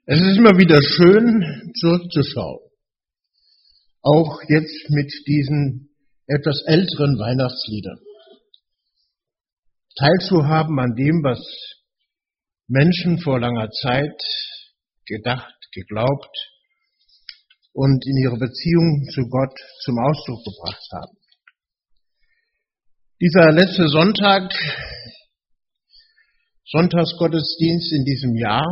Es ist immer wieder schön, zurückzuschauen. Auch jetzt mit diesen etwas älteren Weihnachtsliedern. Teilzuhaben an dem, was Menschen vor langer Zeit gedacht, geglaubt und in ihrer Beziehung zu Gott zum Ausdruck gebracht haben. Dieser letzte Sonntag, Sonntagsgottesdienst in diesem Jahr,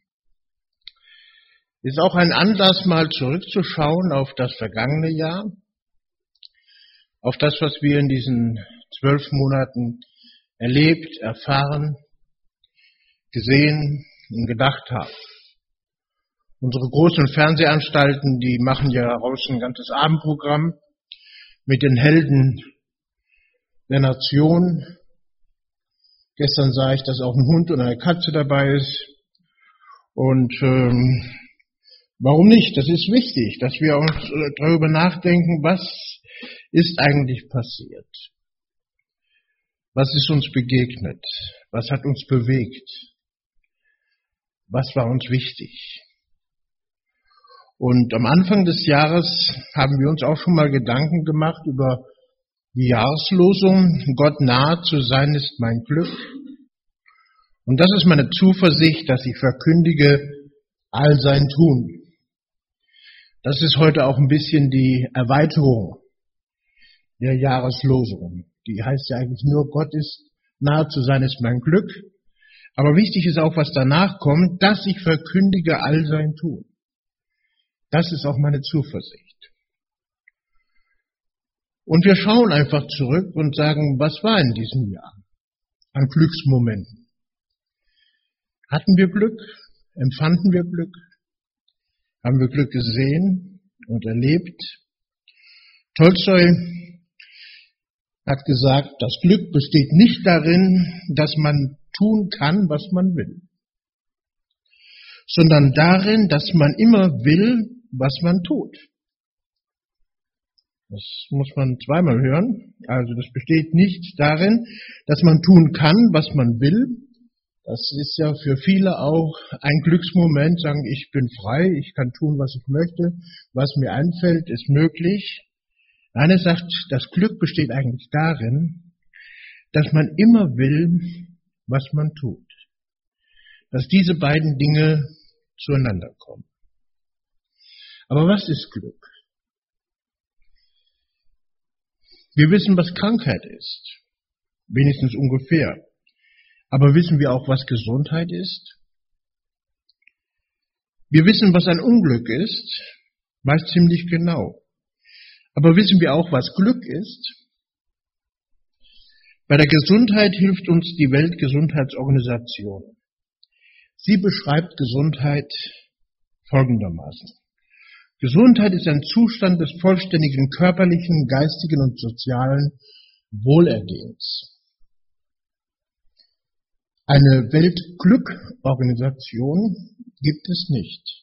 ist auch ein Anlass, mal zurückzuschauen auf das vergangene Jahr, auf das, was wir in diesen 12 Monaten erlebt, erfahren, gesehen und gedacht haben. Unsere großen Fernsehanstalten, die machen ja daraus ein ganzes Abendprogramm mit den Helden der Nation. Gestern sah ich, dass auch ein Hund und eine Katze dabei ist. Und warum nicht? Das ist wichtig, dass wir uns darüber nachdenken, was ist eigentlich passiert? Was ist uns begegnet? Was hat uns bewegt? Was war uns wichtig? Und am Anfang des Jahres haben wir uns auch schon mal Gedanken gemacht über die Jahreslosung, Gott nahe zu sein ist mein Glück. Und das ist meine Zuversicht, dass ich verkündige all sein Tun. Das ist heute auch ein bisschen die Erweiterung der Jahreslosung. Die heißt ja eigentlich nur, Gott ist nahe zu sein ist mein Glück. Aber wichtig ist auch, was danach kommt, dass ich verkündige all sein Tun. Das ist auch meine Zuversicht. Und wir schauen einfach zurück und sagen, was war in diesem Jahr an Glücksmomenten? Hatten wir Glück? Empfanden wir Glück? Haben wir Glück gesehen und erlebt? Tolstoi hat gesagt, das Glück besteht nicht darin, dass man tun kann, was man will, sondern darin, dass man immer will, was man tut. Das muss man zweimal hören. Also das besteht nicht darin, dass man tun kann, was man will. Das ist ja für viele auch ein Glücksmoment, sagen, ich bin frei, ich kann tun, was ich möchte, was mir einfällt, ist möglich. Nein, er sagt, das Glück besteht eigentlich darin, dass man immer will, was man tut. Dass diese beiden Dinge zueinander kommen. Aber was ist Glück? Wir wissen, was Krankheit ist. Wenigstens ungefähr. Aber wissen wir auch, was Gesundheit ist? Wir wissen, was ein Unglück ist, meist ziemlich genau. Aber wissen wir auch, was Glück ist? Bei der Gesundheit hilft uns die Weltgesundheitsorganisation. Sie beschreibt Gesundheit folgendermaßen. Gesundheit ist ein Zustand des vollständigen körperlichen, geistigen und sozialen Wohlergehens. Eine Weltglückorganisation gibt es nicht.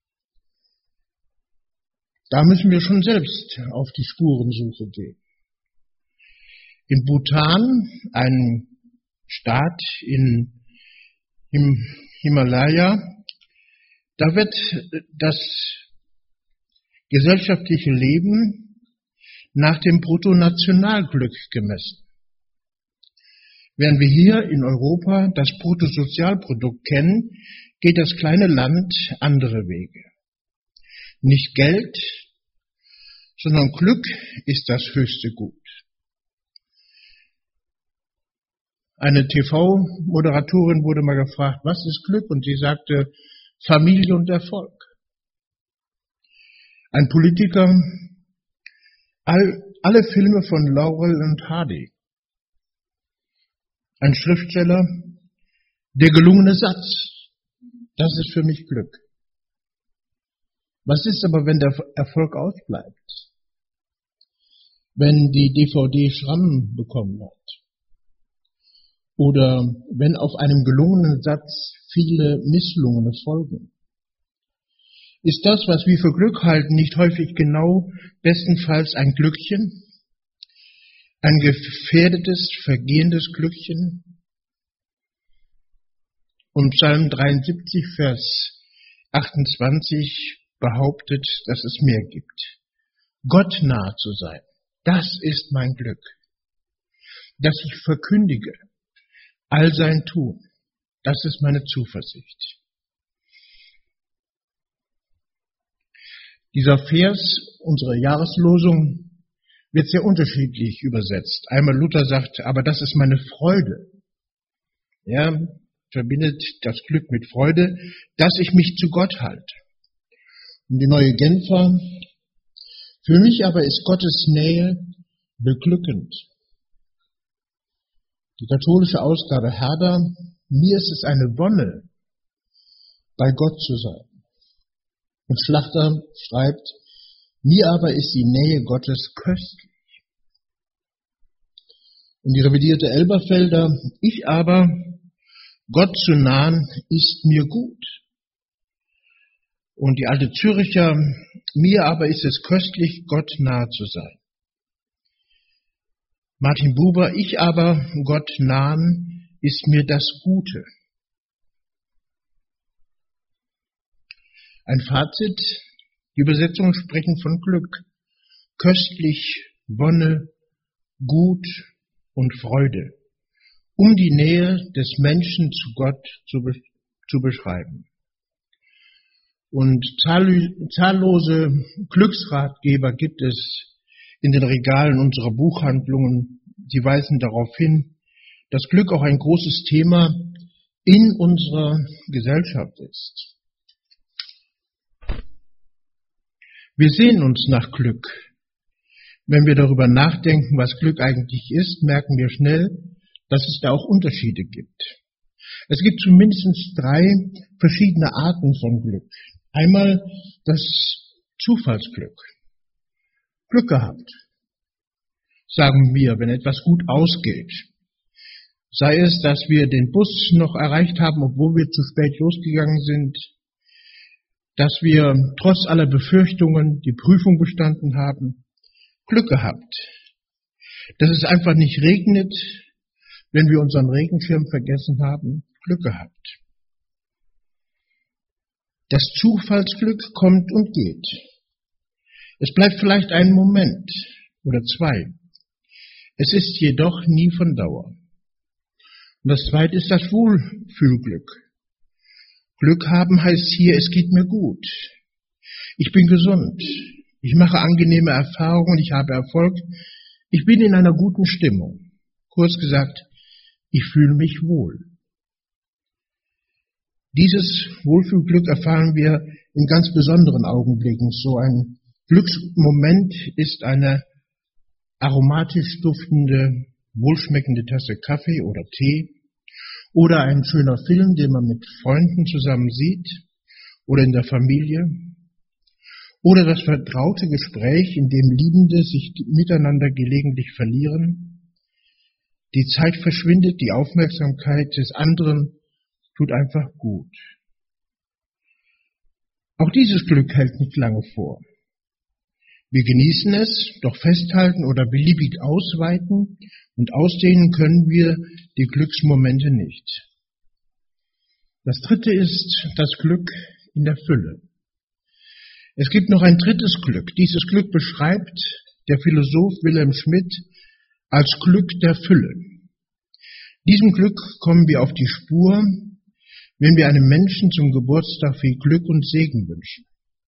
Da müssen wir schon selbst auf die Spurensuche gehen. In Bhutan, ein Staat im Himalaya, da wird das gesellschaftliche Leben nach dem Bruttonationalglück gemessen. Während wir hier in Europa das Bruttosozialprodukt kennen, geht das kleine Land andere Wege. Nicht Geld, sondern Glück ist das höchste Gut. Eine TV-Moderatorin wurde mal gefragt, was ist Glück? Und sie sagte, Familie und Erfolg. Ein Politiker, alle Filme von Laurel und Hardy. Ein Schriftsteller, der gelungene Satz. Das ist für mich Glück. Was ist aber, wenn der Erfolg ausbleibt? Wenn die DVD Schrammen bekommen hat? Oder wenn auf einem gelungenen Satz viele misslungene folgen? Ist das, was wir für Glück halten, nicht häufig genau, bestenfalls ein Glückchen? Ein gefährdetes, vergehendes Glückchen? Und Psalm 73, Vers 28 behauptet, dass es mehr gibt. Gott nahe zu sein, das ist mein Glück. Dass ich verkündige all sein Tun, das ist meine Zuversicht. Dieser Vers, unsere Jahreslosung, wird sehr unterschiedlich übersetzt. Einmal Luther sagt, aber das ist meine Freude. Er verbindet das Glück mit Freude, dass ich mich zu Gott halte. Und die Neue Genfer, für mich aber ist Gottes Nähe beglückend. Die katholische Ausgabe Herder, mir ist es eine Wonne, bei Gott zu sein. Und Schlachter schreibt, mir aber ist die Nähe Gottes köstlich. Und die revidierte Elberfelder, ich aber, Gott zu nahen, ist mir gut. Und die alte Züricher, mir aber ist es köstlich, Gott nahe zu sein. Martin Buber, ich aber, Gott nahen, ist mir das Gute. Ein Fazit, die Übersetzungen sprechen von Glück, köstlich, Wonne, gut und Freude, um die Nähe des Menschen zu Gott zu beschreiben. Und zahllose Glücksratgeber gibt es in den Regalen unserer Buchhandlungen, die weisen darauf hin, dass Glück auch ein großes Thema in unserer Gesellschaft ist. Wir sehen uns nach Glück. Wenn wir darüber nachdenken, was Glück eigentlich ist, merken wir schnell, dass es da auch Unterschiede gibt. Es gibt zumindest 3 verschiedene Arten von Glück. Einmal das Zufallsglück. Glück gehabt, sagen wir, wenn etwas gut ausgeht. Sei es, dass wir den Bus noch erreicht haben, obwohl wir zu spät losgegangen sind, dass wir trotz aller Befürchtungen die Prüfung bestanden haben. Glück gehabt. Dass es einfach nicht regnet, wenn wir unseren Regenschirm vergessen haben. Glück gehabt. Das Zufallsglück kommt und geht. Es bleibt vielleicht einen Moment oder 2. Es ist jedoch nie von Dauer. Und das zweite ist das Wohlfühlglück. Glück haben heißt hier, es geht mir gut. Ich bin gesund. Ich mache angenehme Erfahrungen. Ich habe Erfolg. Ich bin in einer guten Stimmung. Kurz gesagt, ich fühle mich wohl. Dieses Wohlfühlglück erfahren wir in ganz besonderen Augenblicken. So ein Glücksmoment ist eine aromatisch duftende, wohlschmeckende Tasse Kaffee oder Tee oder ein schöner Film, den man mit Freunden zusammen sieht oder in der Familie oder das vertraute Gespräch, in dem Liebende sich miteinander gelegentlich verlieren. Die Zeit verschwindet, die Aufmerksamkeit des anderen tut einfach gut. Auch dieses Glück hält nicht lange vor. Wir genießen es, doch festhalten oder beliebig ausweiten und ausdehnen können wir die Glücksmomente nicht. Das dritte ist das Glück in der Fülle. Es gibt noch ein drittes Glück. Dieses Glück beschreibt der Philosoph Wilhelm Schmidt als Glück der Fülle. Diesem Glück kommen wir auf die Spur, wenn wir einem Menschen zum Geburtstag viel Glück und Segen wünschen.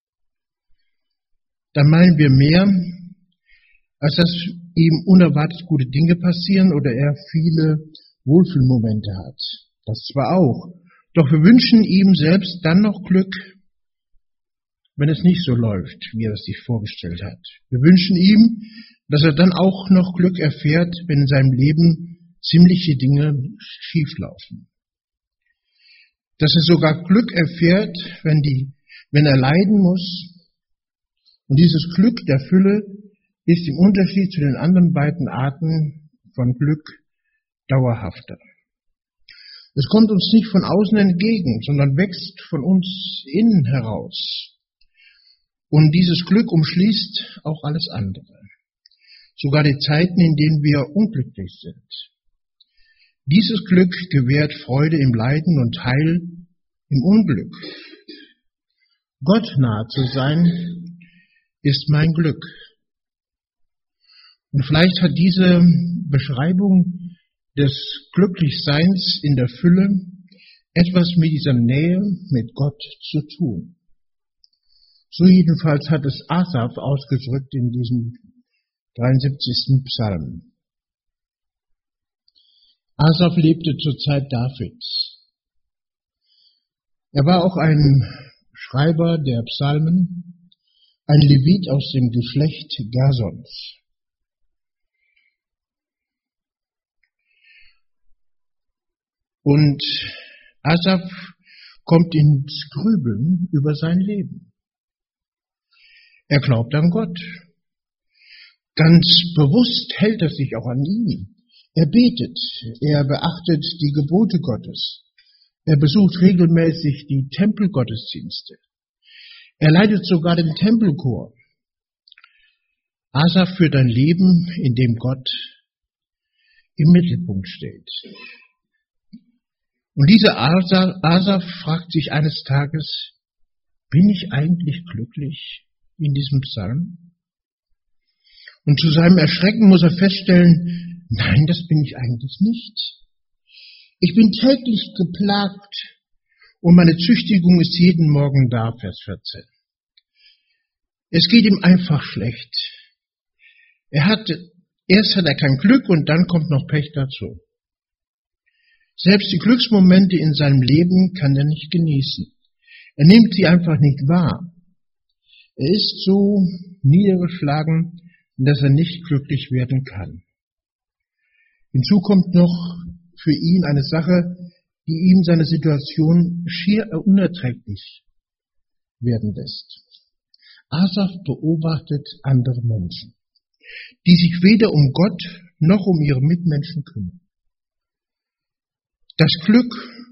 Dann meinen wir mehr, als dass ihm unerwartet gute Dinge passieren oder er viele Wohlfühlmomente hat. Das zwar auch, doch wir wünschen ihm selbst dann noch Glück, wenn es nicht so läuft, wie er es sich vorgestellt hat. Wir wünschen ihm, dass er dann auch noch Glück erfährt, wenn in seinem Leben ziemliche Dinge schieflaufen. Dass er sogar Glück erfährt, wenn er leiden muss. Und dieses Glück der Fülle ist im Unterschied zu den anderen beiden Arten von Glück dauerhafter. Es kommt uns nicht von außen entgegen, sondern wächst von uns innen heraus. Und dieses Glück umschließt auch alles andere. Sogar die Zeiten, in denen wir unglücklich sind. Dieses Glück gewährt Freude im Leiden und Heil im Unglück. Gott nahe zu sein, ist mein Glück. Und vielleicht hat diese Beschreibung des Glücklichseins in der Fülle etwas mit dieser Nähe mit Gott zu tun. So jedenfalls hat es Asaf ausgedrückt in diesem 73. Psalm. Asaf lebte zur Zeit Davids. Er war auch ein Schreiber der Psalmen, ein Levit aus dem Geschlecht Gersons. Und Asaf kommt ins Grübeln über sein Leben. Er glaubt an Gott. Ganz bewusst hält er sich auch an ihn. Er betet, er beachtet die Gebote Gottes. Er besucht regelmäßig die Tempelgottesdienste. Er leitet sogar den Tempelchor. Asaf führt ein Leben, in dem Gott im Mittelpunkt steht. Und dieser Asaf fragt sich eines Tages, bin ich eigentlich glücklich in diesem Psalm? Und zu seinem Erschrecken muss er feststellen, nein, das bin ich eigentlich nicht. Ich bin täglich geplagt und meine Züchtigung ist jeden Morgen da, Vers 14. Es geht ihm einfach schlecht. Erst hat er kein Glück und dann kommt noch Pech dazu. Selbst die Glücksmomente in seinem Leben kann er nicht genießen. Er nimmt sie einfach nicht wahr. Er ist so niedergeschlagen, dass er nicht glücklich werden kann. Hinzu kommt noch für ihn eine Sache, die ihm seine Situation schier unerträglich werden lässt. Asaf beobachtet andere Menschen, die sich weder um Gott noch um ihre Mitmenschen kümmern. Das Glück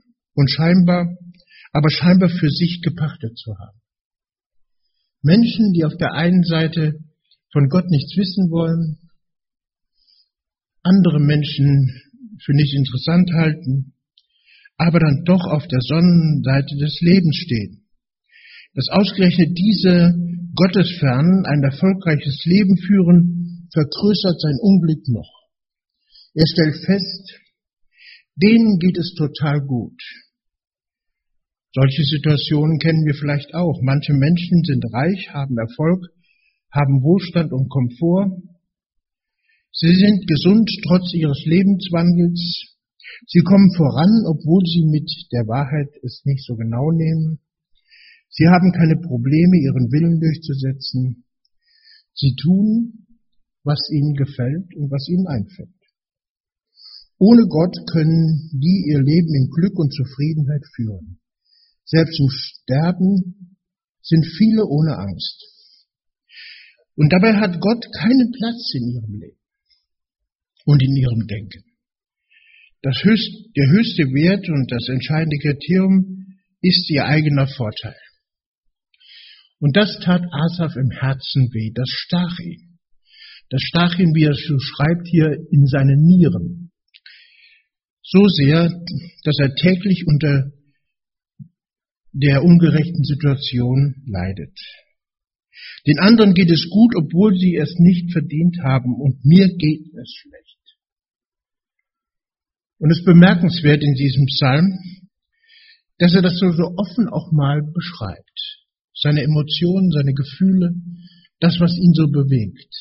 aber scheinbar für sich gepachtet zu haben. Menschen, die auf der einen Seite von Gott nichts wissen wollen, andere Menschen für nicht interessant halten, aber dann doch auf der Sonnenseite des Lebens stehen. Dass ausgerechnet diese Gottesfernen ein erfolgreiches Leben führen, vergrößert sein Unglück noch. Er stellt fest, denen geht es total gut. Solche Situationen kennen wir vielleicht auch. Manche Menschen sind reich, haben Erfolg, haben Wohlstand und Komfort. Sie sind gesund trotz ihres Lebenswandels. Sie kommen voran, obwohl sie mit der Wahrheit es nicht so genau nehmen. Sie haben keine Probleme, ihren Willen durchzusetzen. Sie tun, was ihnen gefällt und was ihnen einfällt. Ohne Gott können die ihr Leben in Glück und Zufriedenheit führen. Selbst im Sterben sind viele ohne Angst. Und dabei hat Gott keinen Platz in ihrem Leben und in ihrem Denken. Der höchste Wert und das entscheidende Kriterium ist ihr eigener Vorteil. Und das tat Asaf im Herzen weh, das stach ihn. Das stach ihn, wie er so schreibt hier, in seine Nieren. So sehr, dass er täglich unter der ungerechten Situation leidet. Den anderen geht es gut, obwohl sie es nicht verdient haben, und mir geht es schlecht. Und es ist bemerkenswert in diesem Psalm, dass er das so offen auch mal beschreibt. Seine Emotionen, seine Gefühle, das, was ihn so bewegt.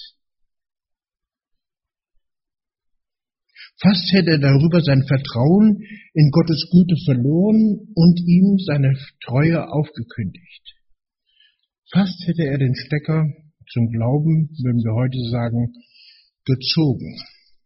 Fast hätte er darüber sein Vertrauen in Gottes Güte verloren und ihm seine Treue aufgekündigt. Fast hätte er den Stecker zum Glauben, würden wir heute sagen, gezogen.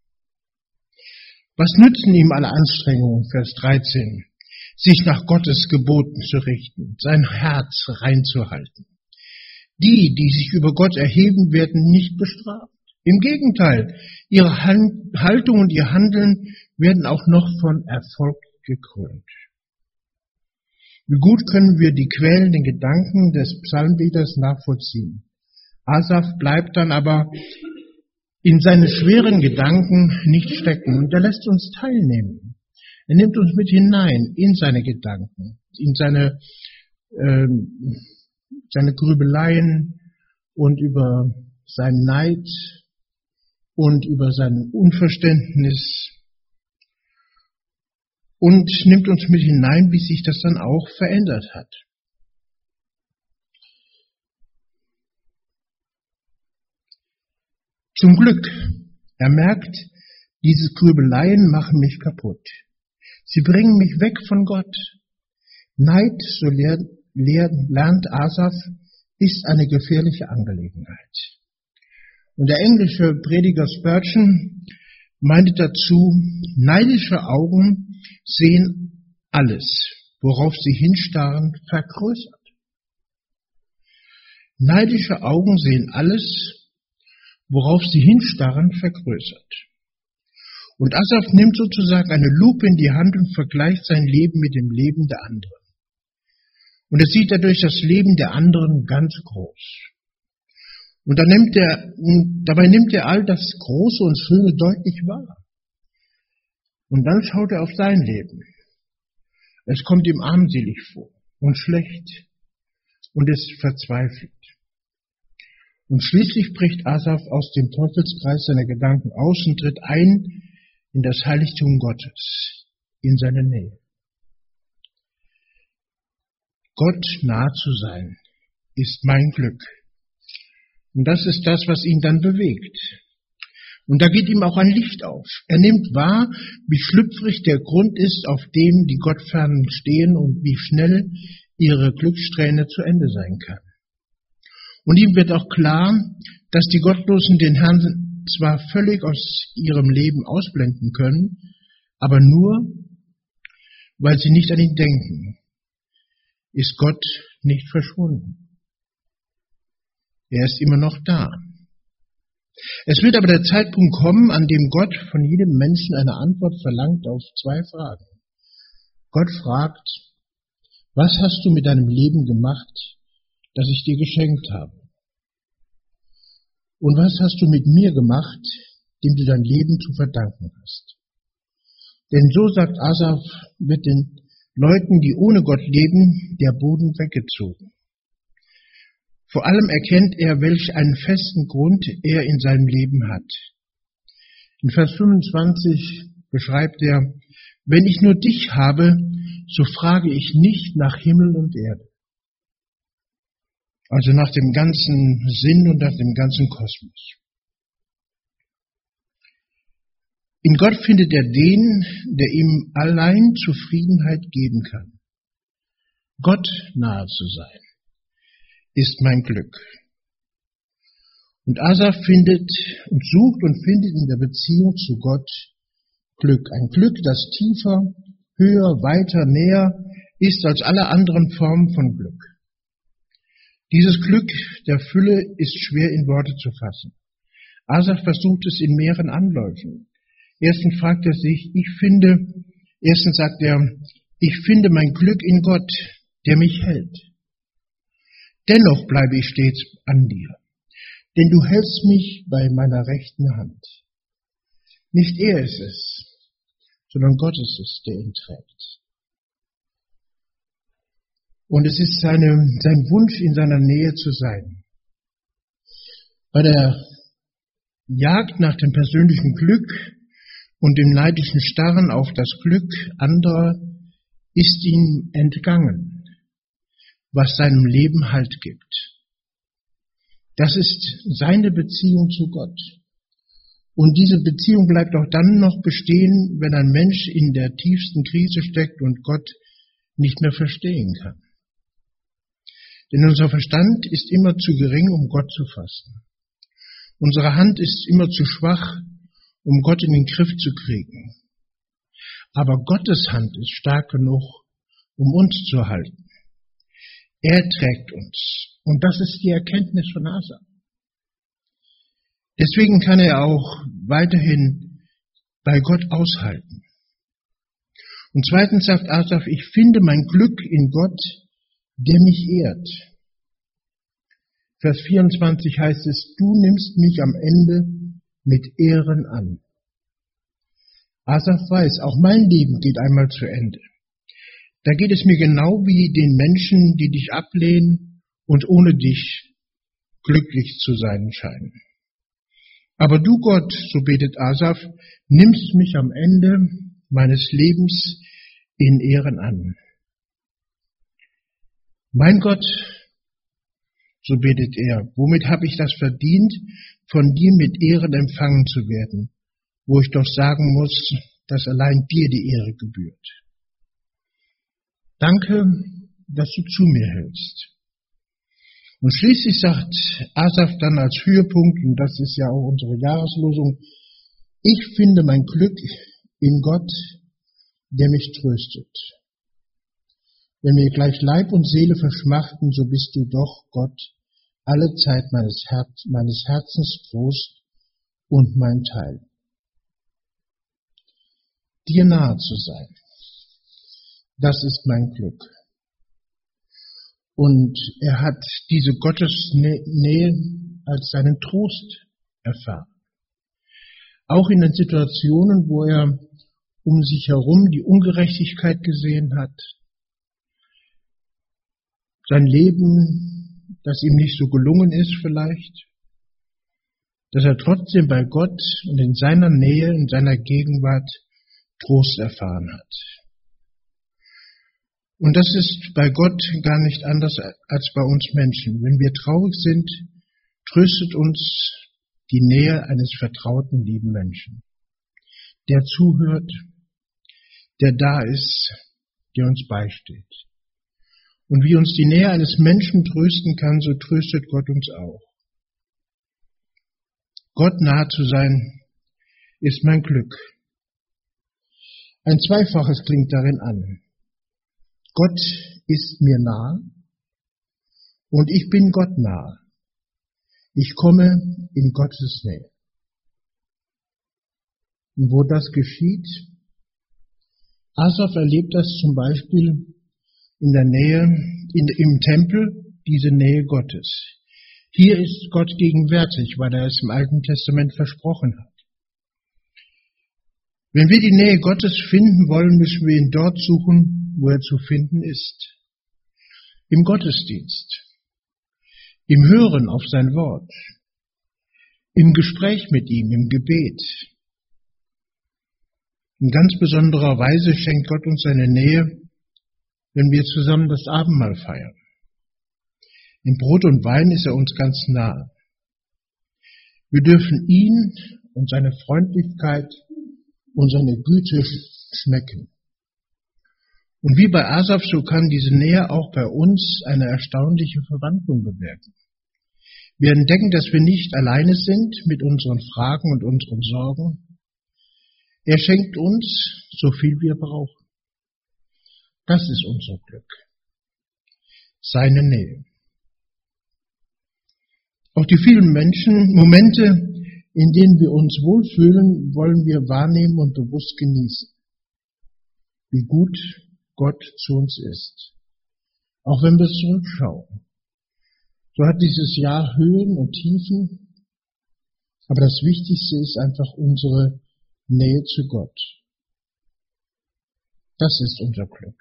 Was nützen ihm alle Anstrengungen, Vers 13, sich nach Gottes Geboten zu richten, sein Herz reinzuhalten? Die sich über Gott erheben, werden nicht bestraft. Im Gegenteil, ihre Haltung und ihr Handeln werden auch noch von Erfolg gekrönt. Wie gut können wir die quälenden Gedanken des Psalmdichters nachvollziehen. Asaf bleibt dann aber in seinen schweren Gedanken nicht stecken und er lässt uns teilnehmen. Er nimmt uns mit hinein in seine Gedanken, in seine seine Grübeleien und über seinen Neid und über sein Unverständnis und nimmt uns mit hinein, wie sich das dann auch verändert hat. Zum Glück, er merkt, diese Grübeleien machen mich kaputt. Sie bringen mich weg von Gott. Neid, so lernt Asaf, ist eine gefährliche Angelegenheit. Und der englische Prediger Spurgeon meinte dazu, neidische Augen sehen alles, worauf sie hinstarren, vergrößert. Neidische Augen sehen alles, worauf sie hinstarren, vergrößert. Und Asaf nimmt sozusagen eine Lupe in die Hand und vergleicht sein Leben mit dem Leben der anderen. Und er sieht dadurch das Leben der anderen ganz groß. Und dabei nimmt er all das Große und Schöne deutlich wahr. Und dann schaut er auf sein Leben. Es kommt ihm armselig vor und schlecht und ist verzweifelt. Und schließlich bricht Asaf aus dem Teufelskreis seiner Gedanken aus und tritt ein in das Heiligtum Gottes, in seine Nähe. Gott nah zu sein, ist mein Glück. Und das ist das, was ihn dann bewegt. Und da geht ihm auch ein Licht auf. Er nimmt wahr, wie schlüpfrig der Grund ist, auf dem die Gottfernen stehen und wie schnell ihre Glückssträhne zu Ende sein kann. Und ihm wird auch klar, dass die Gottlosen den Herrn zwar völlig aus ihrem Leben ausblenden können, aber nur, weil sie nicht an ihn denken, ist Gott nicht verschwunden. Er ist immer noch da. Es wird aber der Zeitpunkt kommen, an dem Gott von jedem Menschen eine Antwort verlangt auf 2 Fragen. Gott fragt, was hast du mit deinem Leben gemacht, das ich dir geschenkt habe? Und was hast du mit mir gemacht, dem du dein Leben zu verdanken hast? Denn so, sagt Asaf, wird den Leuten, die ohne Gott leben, der Boden weggezogen. Vor allem erkennt er, welch einen festen Grund er in seinem Leben hat. In Vers 25 beschreibt er, wenn ich nur dich habe, so frage ich nicht nach Himmel und Erde. Also nach dem ganzen Sinn und nach dem ganzen Kosmos. In Gott findet er den, der ihm allein Zufriedenheit geben kann. Gott nahe zu sein, ist mein Glück. Und Asaf findet und sucht und findet in der Beziehung zu Gott Glück. Ein Glück, das tiefer, höher, weiter, näher ist als alle anderen Formen von Glück. Dieses Glück der Fülle ist schwer in Worte zu fassen. Asaf versucht es in mehreren Anläufen. Erstens sagt er, ich finde mein Glück in Gott, der mich hält. Dennoch bleibe ich stets an dir, denn du hältst mich bei meiner rechten Hand. Nicht er ist es, sondern Gott ist es, der ihn trägt. Und es ist sein Wunsch, in seiner Nähe zu sein. Bei der Jagd nach dem persönlichen Glück und dem neidischen Starren auf das Glück anderer ist ihm entgangen, was seinem Leben Halt gibt. Das ist seine Beziehung zu Gott. Und diese Beziehung bleibt auch dann noch bestehen, wenn ein Mensch in der tiefsten Krise steckt und Gott nicht mehr verstehen kann. Denn unser Verstand ist immer zu gering, um Gott zu fassen. Unsere Hand ist immer zu schwach, um Gott in den Griff zu kriegen. Aber Gottes Hand ist stark genug, um uns zu halten. Er trägt uns. Und das ist die Erkenntnis von Asaf. Deswegen kann er auch weiterhin bei Gott aushalten. Und zweitens sagt Asaf, ich finde mein Glück in Gott, der mich ehrt. Vers 24 heißt es, du nimmst mich am Ende mit Ehren an. Asaf weiß, auch mein Leben geht einmal zu Ende. Da geht es mir genau wie den Menschen, die dich ablehnen und ohne dich glücklich zu sein scheinen. Aber du Gott, so betet Asaf, nimmst mich am Ende meines Lebens in Ehren an. Mein Gott, so betet er, womit habe ich das verdient, von dir mit Ehren empfangen zu werden, wo ich doch sagen muss, dass allein dir die Ehre gebührt. Danke, dass du zu mir hältst. Und schließlich sagt Asaf dann als Höhepunkt, und das ist ja auch unsere Jahreslosung, ich finde mein Glück in Gott, der mich tröstet. Wenn mir gleich Leib und Seele verschmachten, so bist du doch, Gott, alle Zeit meines Herzens Trost und mein Teil. Dir nahe zu sein, das ist mein Glück. Und er hat diese Gottesnähe als seinen Trost erfahren. Auch in den Situationen, wo er um sich herum die Ungerechtigkeit gesehen hat, sein Leben, das ihm nicht so gelungen ist vielleicht, dass er trotzdem bei Gott und in seiner Nähe, in seiner Gegenwart Trost erfahren hat. Und das ist bei Gott gar nicht anders als bei uns Menschen. Wenn wir traurig sind, tröstet uns die Nähe eines vertrauten, lieben Menschen, der zuhört, der da ist, der uns beisteht. Und wie uns die Nähe eines Menschen trösten kann, so tröstet Gott uns auch. Gott nahe zu sein, ist mein Glück. Ein Zweifaches klingt darin an. Gott ist mir nah und ich bin Gott nahe. Ich komme in Gottes Nähe. Und wo das geschieht, Asaf erlebt das zum Beispiel in der Nähe, im Tempel, diese Nähe Gottes. Hier ist Gott gegenwärtig, weil er es im Alten Testament versprochen hat. Wenn wir die Nähe Gottes finden wollen, müssen wir ihn dort suchen, wo er zu finden ist. Im Gottesdienst, im Hören auf sein Wort, im Gespräch mit ihm, im Gebet. In ganz besonderer Weise schenkt Gott uns seine Nähe, wenn wir zusammen das Abendmahl feiern. In Brot und Wein ist er uns ganz nahe. Wir dürfen ihn und seine Freundlichkeit und seine Güte schmecken. Und wie bei Asaf, so kann diese Nähe auch bei uns eine erstaunliche Verwandlung bewirken. Wir entdecken, dass wir nicht alleine sind mit unseren Fragen und unseren Sorgen. Er schenkt uns so viel wir brauchen. Das ist unser Glück. Seine Nähe. Auch die vielen Momente, in denen wir uns wohlfühlen, wollen wir wahrnehmen und bewusst genießen. Wie gut Gott zu uns ist. Auch wenn wir zurückschauen. So hat dieses Jahr Höhen und Tiefen, aber das Wichtigste ist einfach unsere Nähe zu Gott. Das ist unser Glück.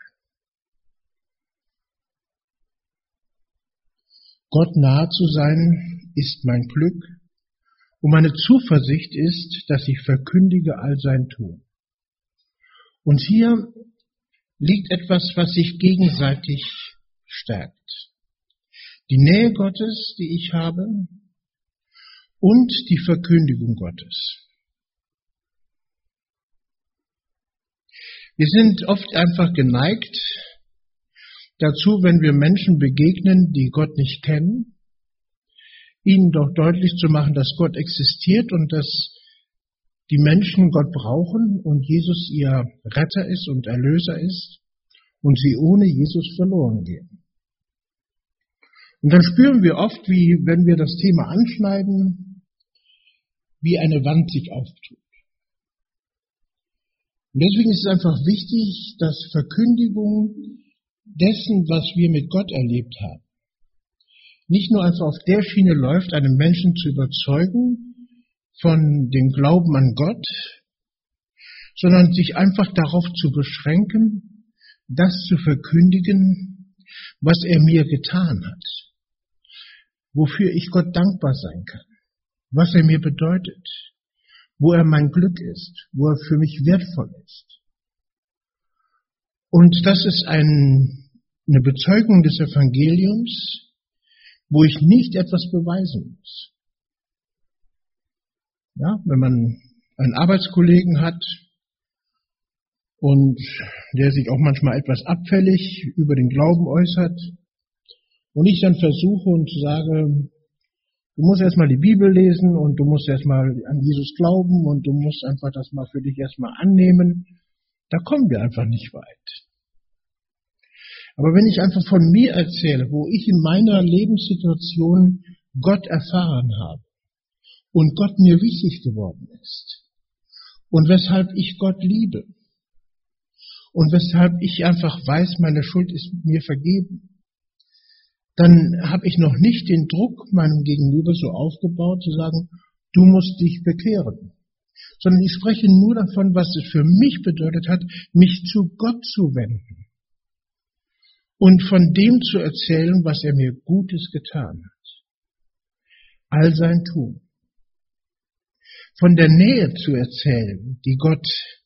Gott nahe zu sein, ist mein Glück, und meine Zuversicht ist, dass ich verkündige all sein Tun. Und hier liegt etwas, was sich gegenseitig stärkt. Die Nähe Gottes, die ich habe, und die Verkündigung Gottes. Wir sind oft einfach geneigt dazu, wenn wir Menschen begegnen, die Gott nicht kennen, ihnen doch deutlich zu machen, dass Gott existiert und dass die Menschen Gott brauchen und Jesus ihr Retter ist und Erlöser ist und sie ohne Jesus verloren gehen. Und dann spüren wir oft, wie, wenn wir das Thema anschneiden, wie eine Wand sich auftut. Und deswegen ist es einfach wichtig, dass Verkündigung dessen, was wir mit Gott erlebt haben, nicht nur einfach auf der Schiene läuft, einen Menschen zu überzeugen von dem Glauben an Gott, sondern sich einfach darauf zu beschränken, das zu verkündigen, was er mir getan hat. wofür ich Gott dankbar sein kann, was er mir bedeutet, wo er mein Glück ist, wo er für mich wertvoll ist. Und das ist eine Bezeugung des Evangeliums, wo ich nicht etwas beweisen muss. Ja, wenn man einen Arbeitskollegen hat und der sich auch manchmal etwas abfällig über den Glauben äußert und ich dann versuche und sage, du musst erstmal die Bibel lesen und du musst erstmal an Jesus glauben und du musst einfach das mal für dich erstmal annehmen, da kommen wir einfach nicht weit. Aber wenn ich einfach von mir erzähle, wo ich in meiner Lebenssituation Gott erfahren habe und Gott mir wichtig geworden ist und weshalb ich Gott liebe und weshalb ich einfach weiß, meine Schuld ist mir vergeben, dann habe ich noch nicht den Druck meinem Gegenüber so aufgebaut, zu sagen, du musst dich bekehren. Sondern ich spreche nur davon, was es für mich bedeutet hat, mich zu Gott zu wenden. Und von dem zu erzählen, was er mir Gutes getan hat. All sein Tun. Von der Nähe zu erzählen, die Gott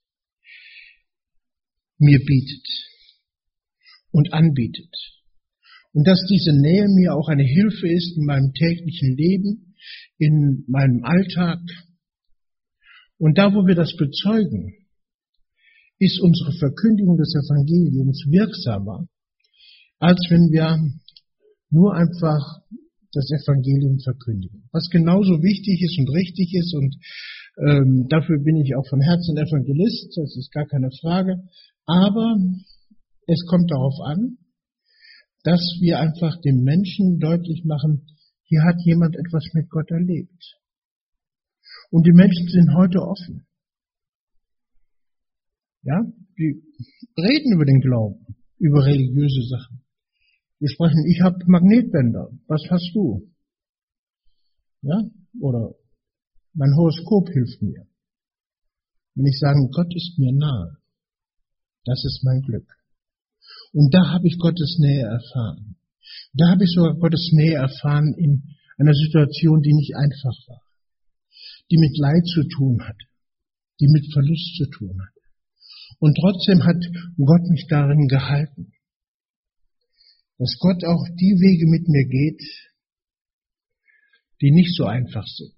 mir bietet und anbietet. Und dass diese Nähe mir auch eine Hilfe ist in meinem täglichen Leben, in meinem Alltag. Und da, wo wir das bezeugen, ist unsere Verkündigung des Evangeliums wirksamer, als wenn wir nur einfach das Evangelium verkündigen. Was genauso wichtig ist und richtig ist und dafür bin ich auch von Herzen Evangelist, das ist gar keine Frage. Aber es kommt darauf an, dass wir einfach den Menschen deutlich machen, hier hat jemand etwas mit Gott erlebt. Und die Menschen sind heute offen. Ja, die reden über den Glauben, über religiöse Sachen. Wir sprechen, ich habe Magnetbänder, was hast du? Ja, oder mein Horoskop hilft mir. Wenn ich sage, Gott ist mir nahe, das ist mein Glück. Und da habe ich Gottes Nähe erfahren. Da habe ich sogar Gottes Nähe erfahren in einer Situation, die nicht einfach war, die mit Leid zu tun hat, die mit Verlust zu tun hat. Und trotzdem hat Gott mich darin gehalten, dass Gott auch die Wege mit mir geht, die nicht so einfach sind.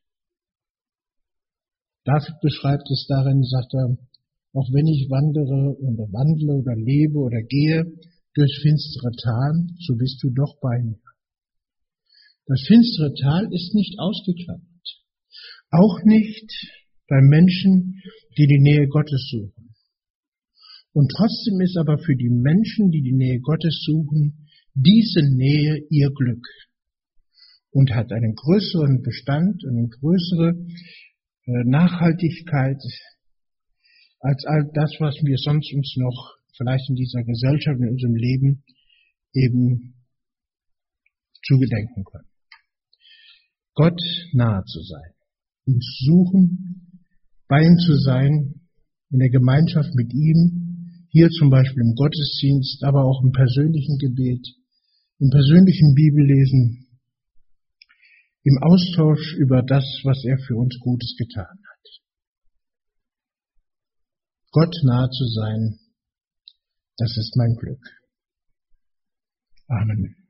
David beschreibt es darin, sagt er, auch wenn ich wandle oder lebe oder gehe durch finstere Tal, so bist du doch bei mir. Das finstere Tal ist nicht ausgeklammert. Auch nicht bei Menschen, die die Nähe Gottes suchen. Und trotzdem ist aber für die Menschen, die die Nähe Gottes suchen, diese Nähe ihr Glück. Und hat einen größeren Bestand, eine größere Nachhaltigkeit als all das, was wir sonst uns noch vielleicht in dieser Gesellschaft, in unserem Leben eben zugedenken können. Gott nahe zu sein, ihn zu suchen, bei ihm zu sein, in der Gemeinschaft mit ihm, hier zum Beispiel im Gottesdienst, aber auch im persönlichen Gebet, im persönlichen Bibellesen, im Austausch über das, was er für uns Gutes getan hat. Gott nahe zu sein, das ist mein Glück. Amen.